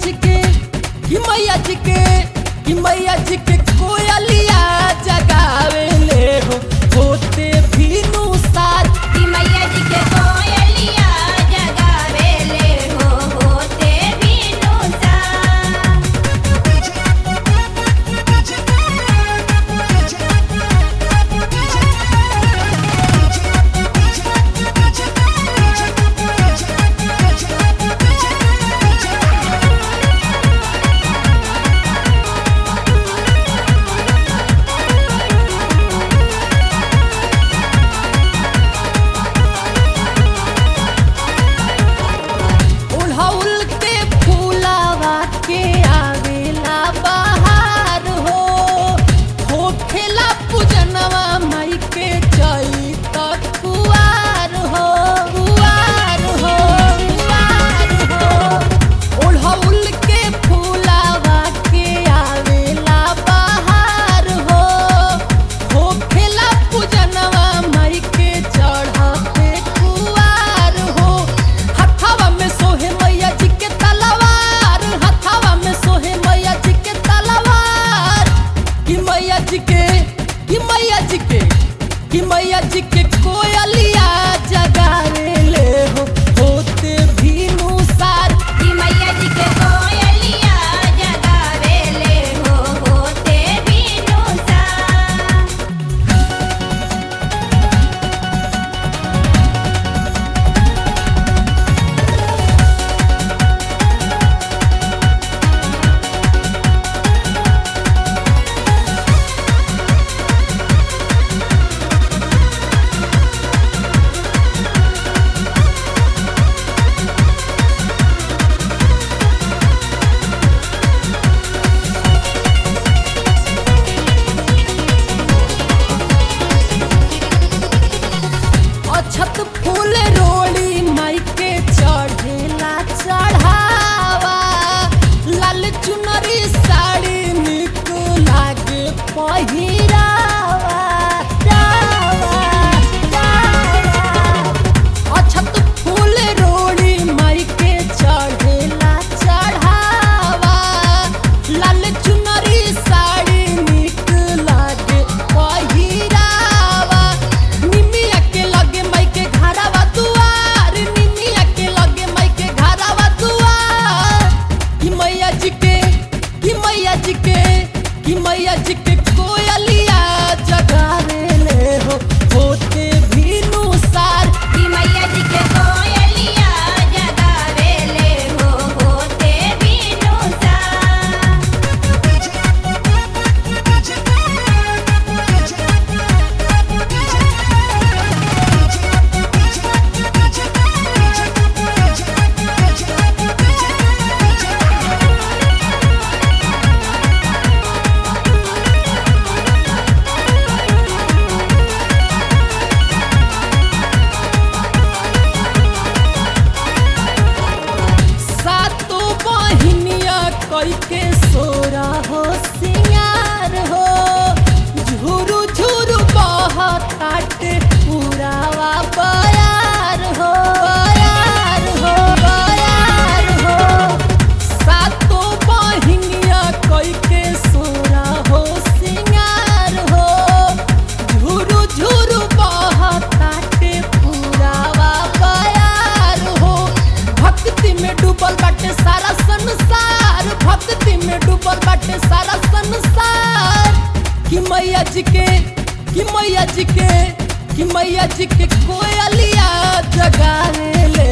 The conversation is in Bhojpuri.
जी के कि मैया जी के कि मैया जी के कोयलिया जगावे ले हो होते भीनु सार कि मैया जी के कोयलिया जगावे ले हो होते भीनु सार। उड़हुल के फूलावा के आवेला बहार हो होखेला पूजनवा माई के चई तक कुआर हो कुआर हो कुआर हो उड़हुल के फूलावा के आवेला बहार हो होखेला पूजनवा माई के चढ़ते कुआर हो हथवा में सोहे मैया जी के तलवार हथवा में सोहे मैया जी के तलवार कि मैया जी के कि मैया जी के कि मैया जी के कोयलिया जगावे ले हो होते भीनु सार कि मैया जी के कोयलिया जगावे ले हो होते भीनु सार। अछत फूल रोड़ी माई के चढ़ेला चढ़ावा लाल चुनरी साड़ी निक लागे पहिरावा रावा, रावा। अछत फूल रोड़ी माई के चढ़ेला चढ़ावा लाल चुनरी साड़ी निक लागे पहिरावा निमिया के लगे माई के घरावा दुआर निमिया के लगे माई के घरावा दुआर कि मैया जी के कि मैया जी के कि मैया जी के कोयलिया जगावे ले हो होते भीनु सार कि मैया जी के कोयलिया जगावे ले हो होते भीनु सार। सातो बहिनिया कई के सोरा हो सिंगार हो झुरु झुरु बहताटे पुरावा बयार हो बयार हो बयार हो सातो बहिनिया कई के सोरा हो सिंगार हो झुरु झुरु बहताटे पुरावा बयार हो भक्ति में डूबल बाटे सारा संसार भक्ति में डूबल बाटे सारा संसार कि मैया जी के कि मैया जी के कि मैया जी के कोयलिया जगावे ले